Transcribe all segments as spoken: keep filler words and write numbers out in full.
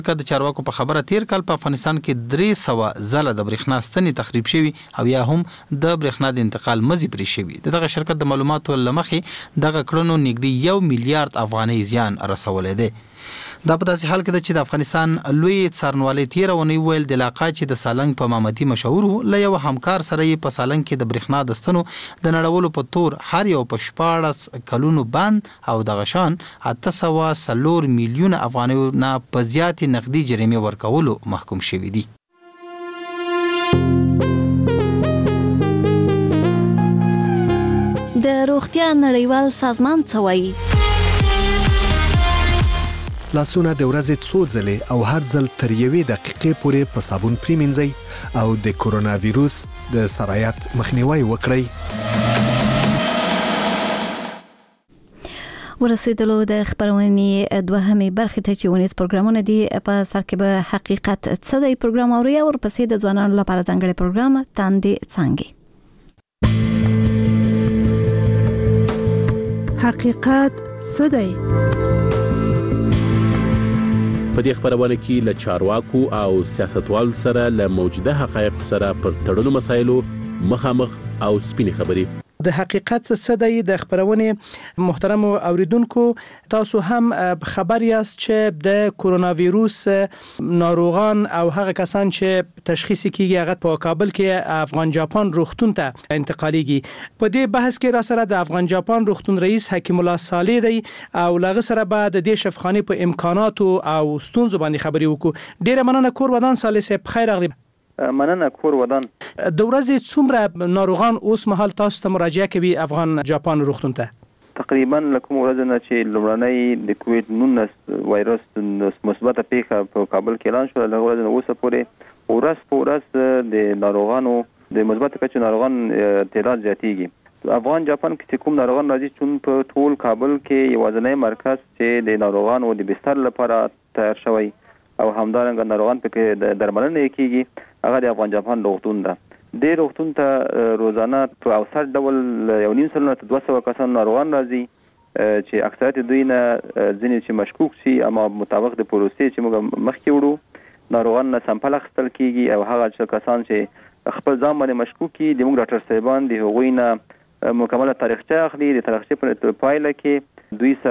که د چارواکو په خبره تیر کال په افغانستان کې درې سوه ځله د برېښنا ستنې تخریب شوي او یا هم د برېښنا د انتقال مزي پرې شوي. دغه شرکت د معلوماتو له مخې دغه کړنو نږدې یو میلیارډ افغانۍ زیان رسولی دی. دا په داسې حال کې ده چې د افغانستان لوی څارنوالۍ تېره اونۍ ویل د علاقه چې د سالنګ په مامدي مشهور وو له یو همکار سره یې په سالنګ کې د برېښنا د ستنو د نړولو په تور هر یو په شپاړس کلونو بند او دغه شان اته سوه څلور میلیونه افغانیو نه په زیاتې نقدي جریمې ورکولو محکوم شوي دي. د روغتیا نړیوال سازمان څه وایي؟ لاسونه د ورځې څو ځلې او هر ځل تر یوې دقیقې پورې په صابون پریمنځئ او د کورونا ویروس د سرایت مخنیوي وکړئ. ورسېدلو د خبرونې دوهمې برخې ته چې ونیز پروګرامونه دي په سر کې به حقیقت څه دی پروګرام اوري او ورپسې د ځوانانو لپاره ځانګړی پروګرام تاندې څانګې. حقیقت څه دی؟ په دې خبرونه کې له چارواکو او سیاستوالو سره له موجوده حقایقو سره پر تړلو مسایلو مخامخ او سپینې خبرې. د حقیقت څه دی د خبرونې محترم اوریدونکو تاسو هم خبر یاست چې د کورونا ویروس ناروغان او هغه کسان چې تشخیص کیږي هغه په کابل کې افغان جاپان روغتون ته انتقالیږي. په دې بحث کې را سره د افغان جاپان روغتون رئیس حکیم الله صالح دی او لغه سره بعد د دې شفاخانه په امکاناتو او ستونزو باندې خبرې وکړو. ډیره مننه کور ودان صالح صاحب، خیر راغلی. مننه کور ودان. د ورځې څومره ناروغان اوس مهال تاسو ته مراجعه کوي افغان جاپان روغتون ته؟ تقریبا لکه ورځ نه چې لومړنۍ د کووید نولس وایرس مثبته پیښه په کابل کې اعلان شو، له ورځې اوسه پورې ورځ په ورځ د ناروغانو د مثبته کچې ناروغان تعداد زیاتېږي. افغان جاپان کې کوم ناروغان راځي چون په ټول کابل کې یوازینی مرکز چې د ناروغانو د بستر لپاره تیار شوی او همدارنګه ناروغان پکې د درملنې کیږي هغه د افغان جاپان روغتون ده. د روغتون ته روزانه په اوسط ډول یو نیم سلنه ته دوه سوه کسان ناروغان راځي چې اکثریت دوی نه ځینې چې مشکوک شي اما مطابق د پروسې چې موږ مخکې وړو ناروغان نه سمپل اخیستل کیږي او هغه کسان چې خپل ځان باندې مشکوک دي د موږ ډاکټر صاحبان د هغوی نه مکمله تاریخچه اخلي. د تاریخچې په پایله کې دوی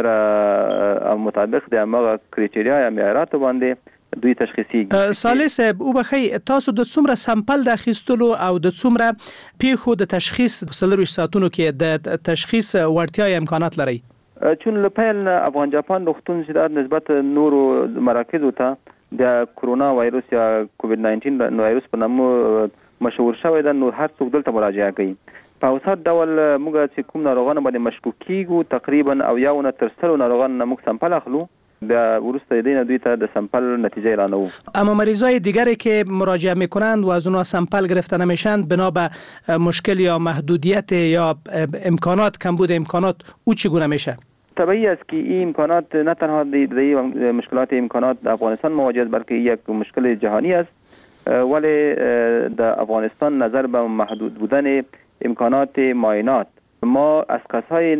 سره مطابق د هغه کریټیریا یا معیاراتو باندې دوی تشخیصي. صالح صاحب او بخی تاسو د څومره سمپل د اخیستلو او د څومره پیښو د تشخیص په څلورویشت ساعتونو کې د تشخیص وړتیا یا امکانات لري؟ چون له پیل افغان جاپان روغتون چې د نسبت نورو مراکزو ته د کورونا وایرس یا کووید ناینټین وایرس په نامه مشهور شوی ده، نو هر څوک دلته مراجعه کوي. په اوسط ډول موږ چې کوم ناروغان باندې مشکوک کیږو تقریبا او یو نه تر سلو ناروغان نه موږ سمپل اخلو، بیا ورسته دینه دوی ته د سمپل نتیجه اعلانو. اما مریضای دیگری که مراجعه میکنند و از اونها سمپل گرفته نمیشند بنا به مشکل یا محدودیت یا امکانات کمبود امکانات او چگونه میشه؟ طبیعی است که این امکانات نه تنها در مشکلات امکانات در افغانستان مواجه است بلکه یک مشکل جهانی است، ولی در افغانستان نظر به محدود بودن امکانات معاینات ما از کسای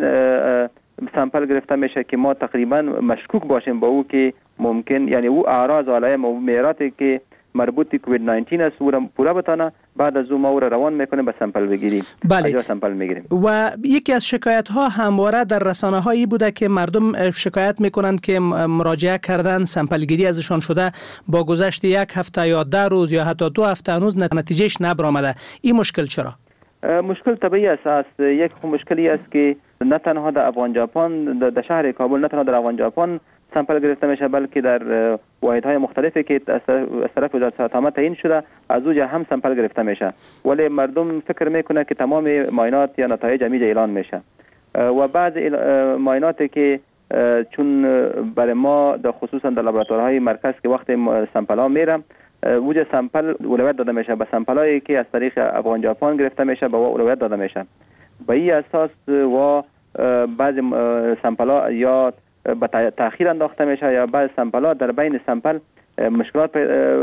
سامپل گرفته میشه که ما تقریبا مشکوک باشیم با او که ممکن یعنی او اعراض و علائم و معیاراتی که مربوط به کووید ناینتین است او را پورا بتانه بعد از اون ما او را روان میکنیم به سامپل بگیریم. بله. سامپل میگیریم. و یکی از شکایت ها همواره در رسانه هایی بوده که مردم شکایت میکنند که مراجعه کردن سامپل گیری ازشان شده با گذشت یک هفته یا ده روز یا حتی دو هفته هنوز نتیجهش نبرآمده. این مشکل چرا؟ مشکل طبیعی است. یک مشکلی است که نه تنها در افغان جاپان در شهر کابل نه تنها در افغان جاپان سامپل گرفته میشه بلکه در واحدهای مختلفی که از طرف وزارت صحت عامه تعیین شده از اونجا هم سامپل گرفته میشه، ولی مردم فکر میکنه که تمام معاینات یا نتایج همینجا اعلان میشه و بعض معایناتی که چون برای ما در خصوصا در لابراتوارهای مرکز که وقت سامپل ها میره وجه سامپل اولویت داده میشه به سامپلایی که از طریق افغان جاپان گرفته میشه به اولویت داده میشه. به این اساس و بعضی سامپل‌ها یا به تأخیر انداخته میشه یا بعض سامپل‌ها در بین سامپل مشکلات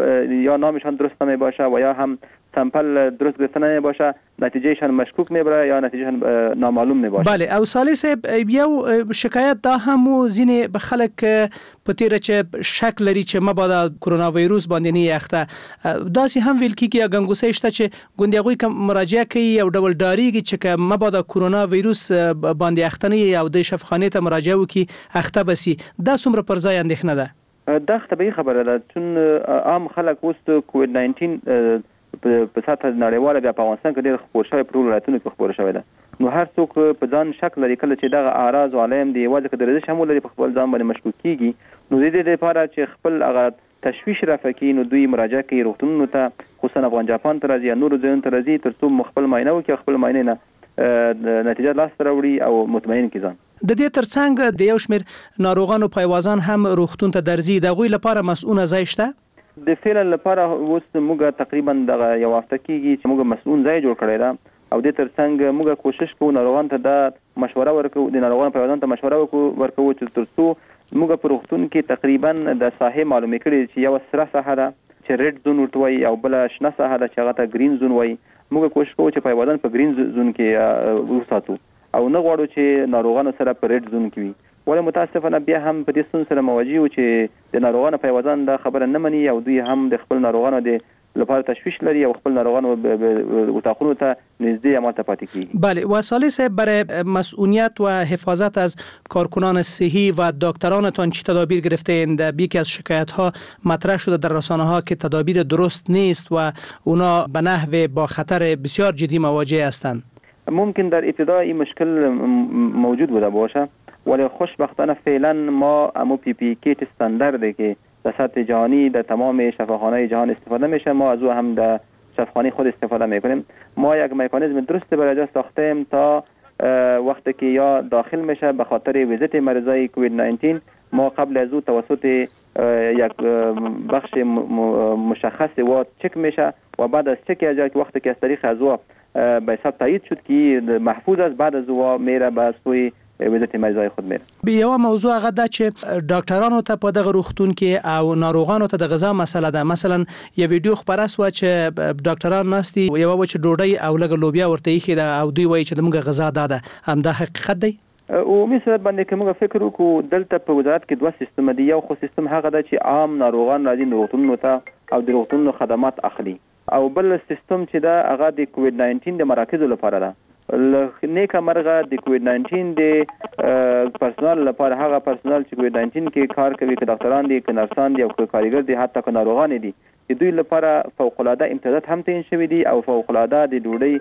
یا نامشان درست نمی باشه و یا هم سامپل درست گرفته نمی باشه، نتیجهشان مشکوک میبره یا نتیجهشان نامعلوم می باشه. بله او سالیس یو شکایت دا همو زین به خلک پتیره چه شک لري چې مبادا کرونا ویروس باندې نه یخته داسې هم ویل کیږي یا ګنګوسه شته چې ګوندیغوی کوم مراجعه کوي او ډول داریږي چې مبادا کرونا ویروس باندې یخته نه او د شفاخانه ته مراجعه وکي اخته بسی دا څومره پر ځای اندېښنه ده؟ دا طبیعي خبره ده چون عام خلک اوس کووید ناینټین په سطح نړیواله بیا په افغانستان کې ډېر خپور شوی پر ولایتونو کې خپور شوی ده. نو هر څوک په ځان شک لري کله چې دغه اعراض او علائم دی یوازې که درځي شامل لري په خپل ځان باندې مشکوک کیږي نو د دې لپاره چې خپل هغه تشویش رافقي نو دوی مراجعه کوي روغتونونو ته خصوصا افغان جاپان ته راځي یا نور ځایونو ته راځي ترڅو خپل معاینه وکړي خپل معاینه نه نتیجه لاس راوړي او مطمئن کړي ځان. د دې ترڅنګ د یو شمېر ناروغانو پایوازان هم روغتون ته درځي د غوي لپاره مسؤل ځای شته؟ د فعلا لپاره اوس موږ تقریبا دغه یو هفته کېږي چې موږ مسؤل ځای جوړ کړی ده او د ترڅنګ موږ کوشش کوو ناروغان ته د مشوره ورکوو د ناروغانو پایوازان ته مشوره ورکوو چې ترڅو موږ په روغتون کې تقریبا د ساحې معلومې کړي چې یو سره ساحه ده چې ریډ زون ورته وایي او بل شنه ساحه ده چې هغه ته گرین زون وایي. موږ کوشش کوو چې پایوازان په گرین زون کې وساتو او نه غواړو چې ناروغانو سره په ریډ زون کې وي. ولې متاسفانه بیا هم په دې ستونزې سره مواجه یو چې د ناروغانو پایوازان دا خبره نه مني او دوی هم د خپل ناروغانو د لپاره تشویش لري او خپل ناروغانو اتاقونو ته نږدې عمل ته پاتې کیږي. بله وسایل صاحب برای مسئولیت و حفاظت از کارکنان صحی و دکترانتان چه تدابیر گرفته‌اند؟ یکی از شکایت ها مطرح شده در رسانه ها که تدابیر درست نیست و اونا به نحو با خطر بسیار جدی مواجه هستند. ممکن در ابتدا این مشکل موجود بوده باشه ولی خوشبختانه فعلا ما امو پی پی کیت استاندارده که در سطح جهانی در تمام شفاخانه‌های جهان استفاده میشه ما از او هم در شفاخانه خود استفاده میکنیم. ما یک مکانیزم درست برای ساختیم تا وقتی که یا داخل میشه به خاطر ویزیت مریضای کووید ناینتین ما قبل از او توسط یک بخش مشخص و چک میشه و بعد از چک اجازه که وقتی که از طریق از او به حساب تایید شد که محفوظ است بعد از او میره به سوی ویزیت مریضای خود میره. یو موضوع هغه دا چې ډاکټرانو ته په دغه روغتون کې او ناروغانو ته د غذا مسله ده. مثلا یو ویډیو خبره سو چې ډاکټران ناستي یو وچ ډوډۍ او لګ لوبیا ورته یې خېده او دوی وایي چې موږ غذا داده هم دا حقیقت دی؟ او مثلا باندې کومه فکر وکړو دلته په وزارت کې دوه سیستم دی. یو خو سیستم هغه ده چې عام ناروغان راځي روغتونونو ته او د روغتونونو خدمات اخلي او بل سیستم چې دا هغه د کووید ناینټین د مراکزو لپاره ده. نیکه مرغه د کووید ناینټین د پرسونل لپاره هغه پرسونل چې کووید ناینټین کې کار کوي که ډاکټران دي که نرسان دي او که کارګر دي حتی که ناروغان دي د دوی لپاره فوق العاده امتیازات هم تعیین شوي دي او فوق العاده د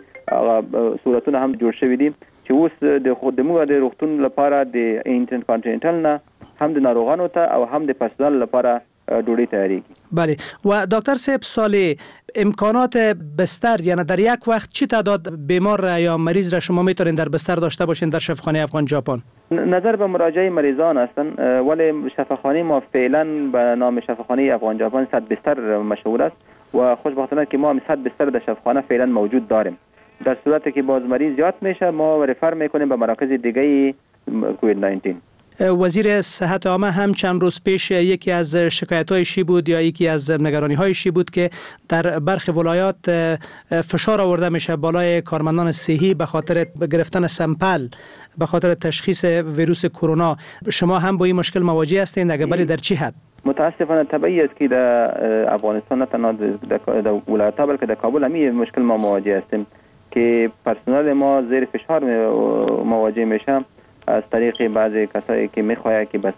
ډوډۍ صورتونه هم جوړ شوي دي چې اوس د خود د موږ د روغتون لپاره د انټر کانټیننټل نه هم د ناروغانو ته او هم د پرسونل لپاره ډوډۍ تیاریږي. بله و دکتر صاحب سالی امکانات بستر یعنی در یک وقت چه تعداد بیمار یا مریض را شما میتونین در بستر داشته باشین در شفاخانه افغان ژاپن؟ نظر به مراجعه مریضان هستند ولی شفاخانه ما فعلا به نام شفاخانه افغان ژاپن صد بستر مشهور است و خوشبختانه که ما هم صد بستر در شفاخانه فعلا موجود داریم. در صورتی که باز مریض زیاد میشه ما رفر میکنیم به مراکز دیگه کووید ناینتین. وزیر صحت عامه هم چند روز پیش یکی از شکایت‌هایشی بود یا یکی از نگرانی‌هایشی بود که در برخی ولایات فشار آورده میشه بالای کارمندان صحی به خاطر گرفتن سمپل به خاطر تشخیص ویروس کرونا. شما هم با این مشکل مواجه هستین؟ اگر بله در چی حد؟ متاسفانه طبیعی است که در افغانستان نه تنها در ولایت‌ها بلکه در کابل هم این مشکل ما مواجه هستیم که پرسنل ما زیر فشار مواجه میشه از طریق بعضی کسایی که میخواهند که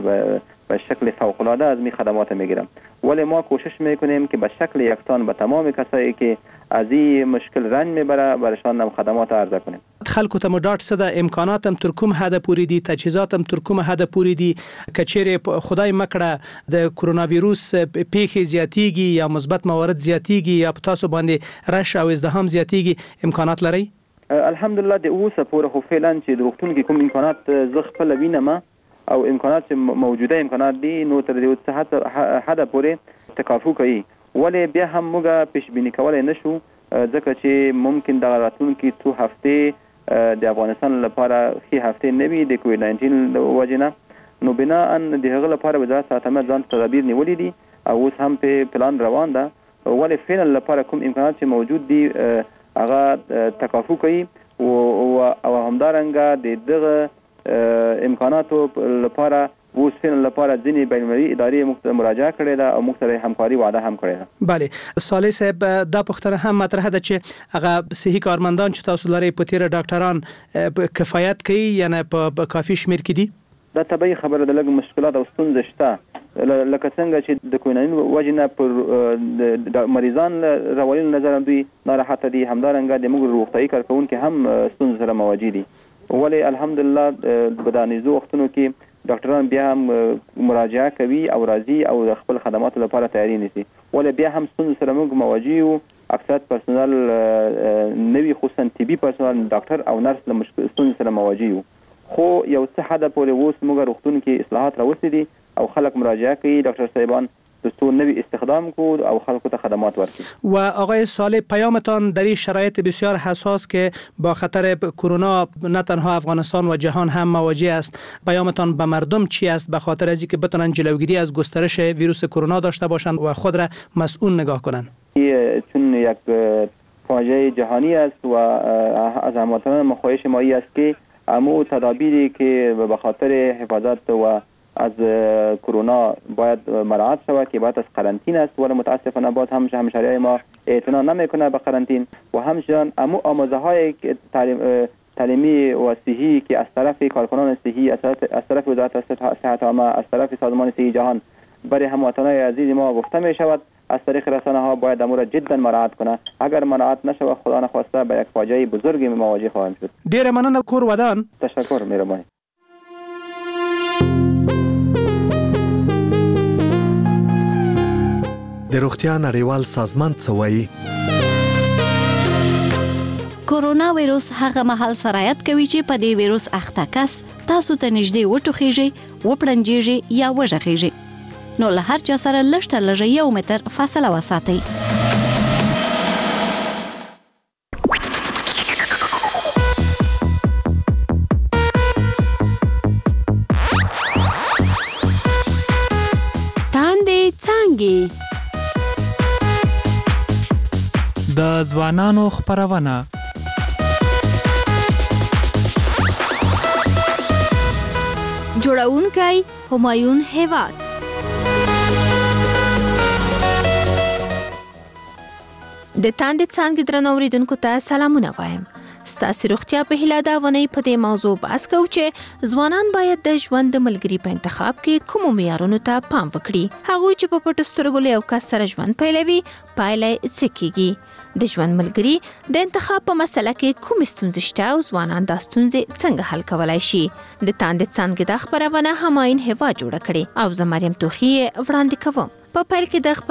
به شکل فوق‌العاده از می خدمات میگیرن ولی ما کوشش میکنیم که به شکل یکسان به تمام کسایی که از این مشکل رنج میبره برشان هم خدمات عرضه کنیم. خلکو ته مدار څه ده امکاناتم تر کوم حد پورې دي تجهیزاتم تر کوم حد پورې دي کچېره خدای مکړه د کرونا ویروس پیښې زیاتیږي یا مثبت موارد زیاتیږي یا تاسو باندې رش او ازدحام زیاتیږي امکانات لري؟ الحمدلله د اوسه پورې خو فعلا چې د روغتون کې کوم امکانات زه خپل وینم او امکانات چې موجوده امکانات دي نو تر دې صحت حد پورې تکافو کوي ولی بیا هم موږ پیش بینی کولای نشو ځکه چې ممکن د راتلونکي څو هفته د افغانستان لپاره ښه هفته نه وي د کووید ناینټین وجه نه نو بنا ان د هغه لپاره وزارت صحت عامه ځان تدابیر نیولې دي او اوس هم په پلان روان ده ولې فعلا لپاره کوم امکانات چې موجود دي هغه تکافو کوي او همدارنګه د دغه امکاناتو لپاره اوس فعلا لپاره ځینې بین‌المللي ادارې مراجعه کړې ده او موږ سره همکاري وعده هم کړې ده. بله صالح صاحب دا پوښتنه هم مطرح ده چې هغه صحي کارمندان چې تاسو لري په تیر ډاکټران کفایت کوي یعنی په کافي شمیر کې دي؟ دا طبيعي خبره ده لږ مشکلات او ستونزې شته لکه څنګه چې د کوینانین وجنه پر د مریضان راولین نظر دوی ناراحته دي همدارنګه د موږ روغتيایي کارکونکو هم ستونزې سره مواجه دي ولې الحمدلله په دانیزو وختونو کې ډاکټران بیا هم مراجعه کوي او راځي او خپل خدماتو لپاره تیاری نیسي ولې بیا هم ستونزې سره موږ مواجه یو اکثر پرسونل نوی خصوصا طبي پرسونل ډاکټر او نرس له ستونزې سره مواجه یو خو یو څه حد پورې اوس موږ روغتون کې اصلاحات راوستي دي او خلک مراجعه کوي ډاکټر صاحبان دستور نوی استخدام کو او خلکو ته خدمات ورکړي. و آقای صالح پیامتان در این شرایط بسیار حساس که با خطر کرونا نه تنها افغانستان و جهان هم مواجه است پیامتان به مردم چی است به خاطر از اینکه بتونن جلوگیری از گسترش ویروس کرونا داشته باشند و خود را مسئول نگاه کنند؟ چون یک فاجعه جهانی است و از هموطنان مخواهش ما است که امو تدابیری که به خاطر حفاظت و از کرونا باید مراعات شود که باید از قرنطین است ولی متاسفانه باز هم همشهریای ما اعتنا نمیکنه به قرنطین و همچنین امو آموزه های تعلیمی و صحی که از طرف کارکنان صحی از طرف وزارت صحت عامه از طرف سازمان صحی جهان برای هموطنان عزیز ما گفته می شود از طریق رسانه ها باید امور جدا مراعات کنه اگر مراعات نشود خدا نخواسته به یک فاجعه بزرگی مواجه خواهیم شد. ډیر مننه کور ودان. تشکر مهرباني. د روغتیا نړیوال سازمان څه وایي؟ کورونا ویروس هغه مهال سرایت کوي چې په دې ویروس اخته کس تاسو ته نږدې وټوخیږي وپړنجیږي یا وژغیږي نو له هر چا سره لږ تر لږه یو متر فاصله وساتئ. تاندې څانګې د ځوانانو خپرونه جوړونکی همایون هیواد. د تاندې څانګې درنو اوریدونکو ته سلامونه وایم. ستاسو روغتیا په هیله دا ونې په دې موضوع بحث کوو چې ځوانان باید د ژوند د ملګري په انتخاب کې کومو معیارونو ته پام وکړي. هغوی چې په پټو سترګو له یو کس سره ژوند پیلوي پایله یې څه کیږي؟ د ژوند ملګري د انتخاب په مسله کې کوم ستونزې شته او ځوانان دا ستونزې څنګه حل کولای شي؟ د تاندې څانګې د خبرونه همایون هیواد جوړ کړي او زه مریم توخی وړاندې کوم. په پیل کې د